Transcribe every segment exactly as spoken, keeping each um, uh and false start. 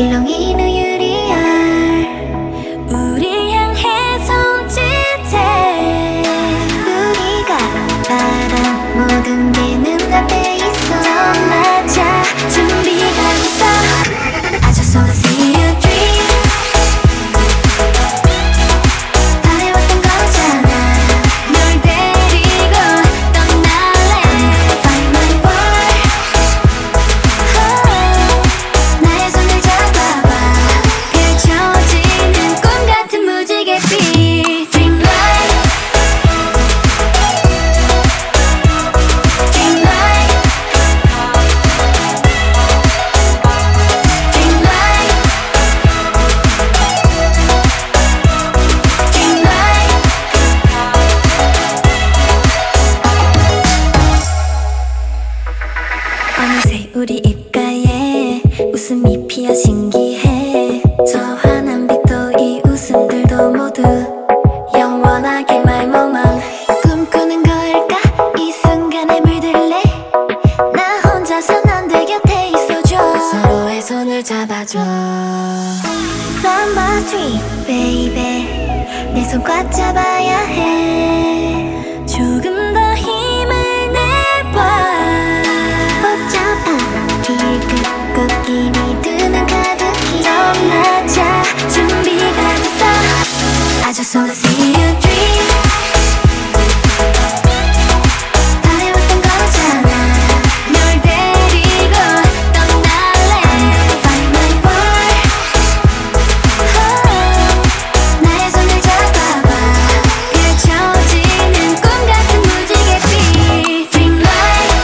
일렁이는 유리알 우릴 향해 손짓해 우리가 바란 모든 게 눈앞에 있어 맞아 준비가 됐어 I just wanna see you dream 바래왔던 거잖아 널 데리고 떠날래 Find my world oh, 나의 손을 잡아봐 펼쳐지는 꿈 같은 무지갯빛 Dreamlight Dreamlight Dreamlight Dreamlight 어느새 우리 입가에 웃음이 피어 신기해 저 환한 빛도 이 웃음들도 모두 영원하게 my moment 꿈꾸는 걸까 이 순간에 물들래 나 혼자선 안 돼 곁에 있어줘 서로의 손을 잡아줘 Number three baby 내 손 꽉 잡아야 해 조금 더 힘을 내봐 복잡한 뒤끝 꽃길이 두눈 가득히 떠나자 준비가 됐어 I just wanna see you dream 바래왔던 거잖아 널 데리고 떠날래 Find my world oh, 나의 손을 잡아봐 펼쳐지는 꿈 같은 무지갯빛 Dreamlight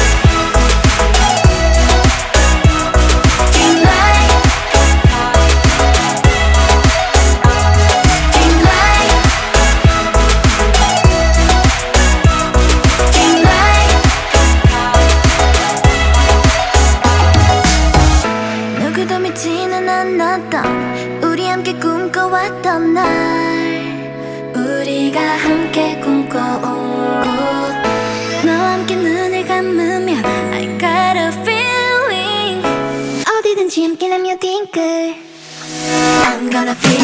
Dreamlight Dreamlight Dreamlight 누구도 믿지는 않았던 우리 함께 꿈꿔왔던 날 우리가 함께 꿈꿔온 곳 너와 함께 눈을 감으면 I got a feeling 어디든지 함께 라며 딩글 I'm gonna feel